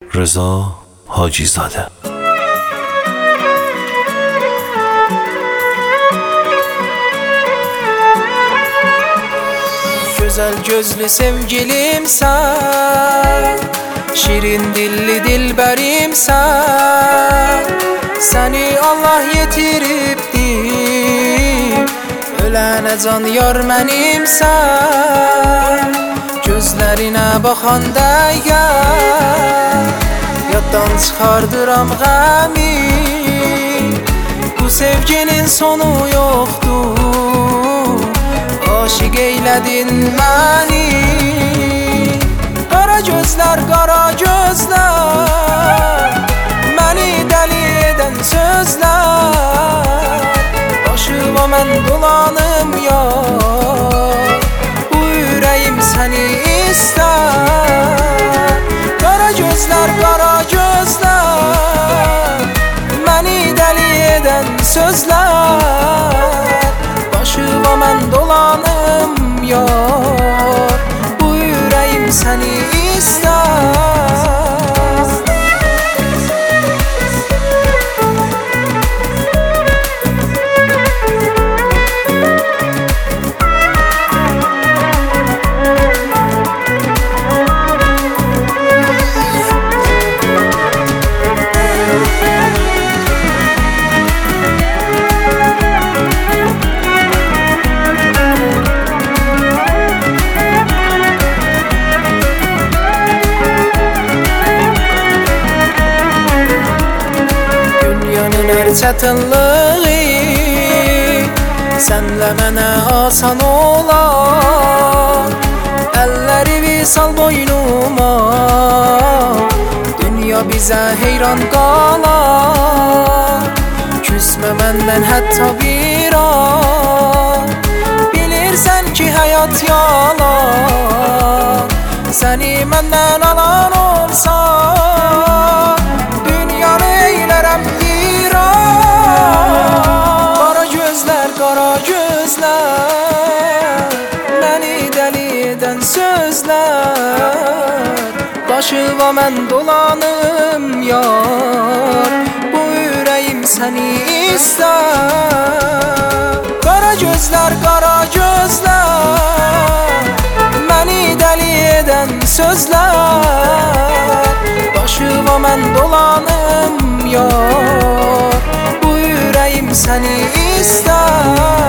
رضا حاجی زاده. Güzel gözlü sevgilim sen, şirin dilli dilberim sen. Seni Allah yetiribdi, ölene can yar mənim sen. Gözlerine baxanda yaddan çıxardıram qəmi. Bu sevginin sonu yoxdur, aşık eyledin məni. Qara gözlər, qara gözlər, məni dəli edən sözlər. Başıma mən dolanım yar, bu ürəyim səni istər. Qara gözlər, qara gözlər, məni dəli edən sözlər. Başıma mən dolanım yar, bu ürəyim səni istər. Çətinliği sənlə mənə asan olar. Əlləri visal boynuma, dünya bizə heyran qalar. Küsmə məndən hətta bir an, bilirsən ki həyat yalan. Səni məndən alan olsa, dünyanı eylərəm viran. Qara gözlər, qara gözlər, məni dəli edən sözlər. Başıma mən dolanım yar, bu ürəyim səni istər. Qara gözlər, qara gözlər, məni dəli edən sözlər. Başıma mən dolanım yar, bu ürəyim səni istər.